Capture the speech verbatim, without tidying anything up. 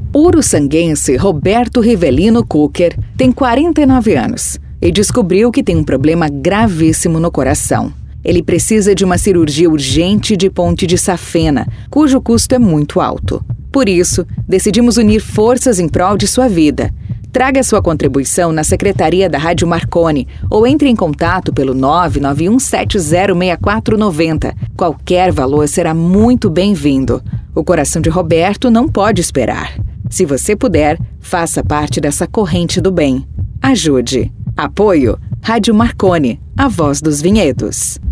O uruçanguense Roberto Rivelino Kucker tem quarenta e nove anos e descobriu que tem um problema gravíssimo no coração. Ele precisa de uma cirurgia urgente de ponte de safena, cujo custo é muito alto. Por isso, decidimos unir forças em prol de sua vida. Traga sua contribuição na secretaria da Rádio Marconi ou entre em contato pelo nove nove um sete zero seis quatro nove zero. Qualquer valor será muito bem-vindo. O coração de Roberto não pode esperar. Se você puder, faça parte dessa corrente do bem. Ajude. Apoio Rádio Marconi, a voz dos vinhedos.